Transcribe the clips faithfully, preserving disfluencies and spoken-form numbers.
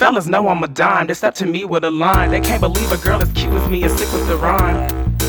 fellas know I'm a dime. They step to me with a line. They can't believe a girl as cute as me is sick with the rhyme.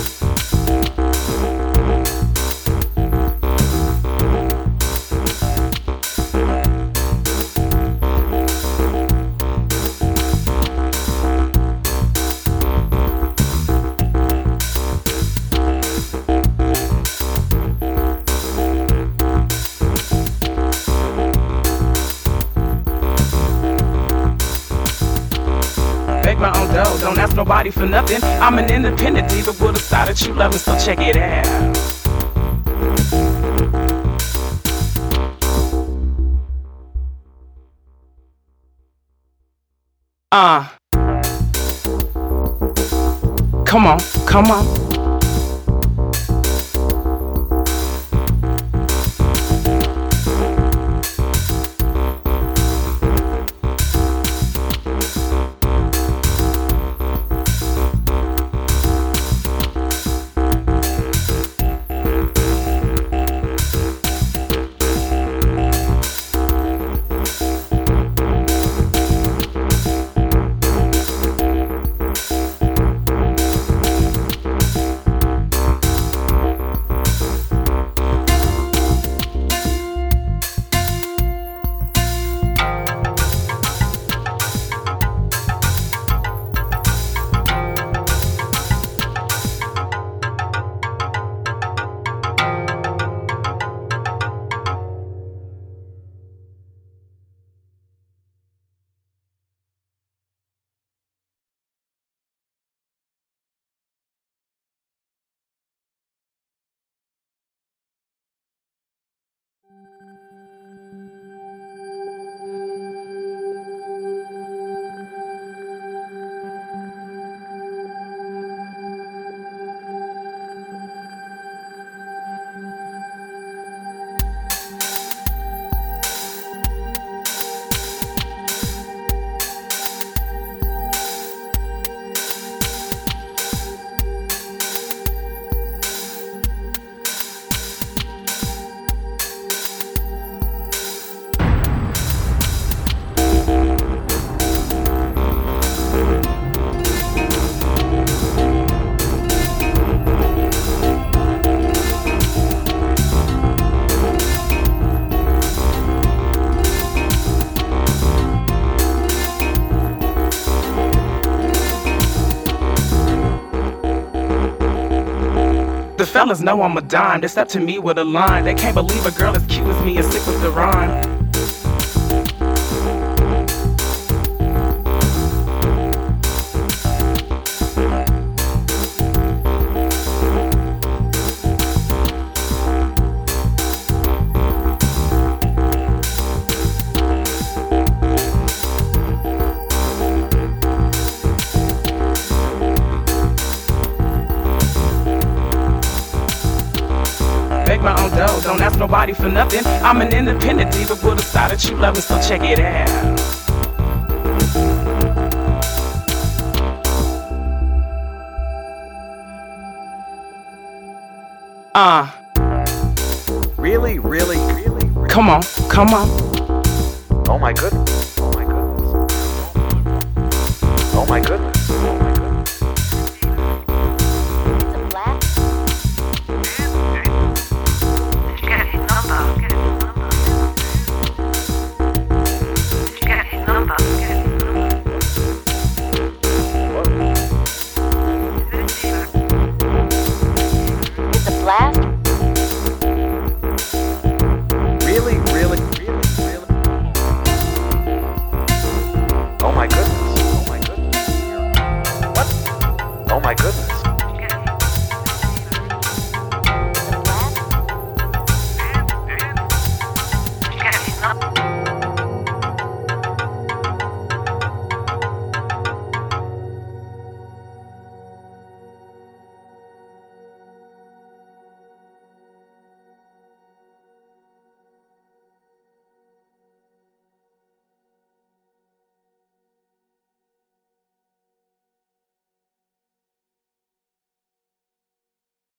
Make my own dough, don't ask nobody for nothing. I'm an independent diva with a side that you love, and so check it out. Uh Come on, come on. The fellas know I'm a dime. They step to me with a line. They can't believe a girl as cute as me is sick with the rhyme. Make my own dough, don't ask nobody for nothing. I'm an independent diva with a side that you love, and so check it out. Uh Really, really, really, really? Come on, come on. Oh my goodness. Oh my goodness. Oh my goodness. Oh my goodness. Really, really, really, really? Oh my goodness. Oh my goodness. What? Oh my goodness.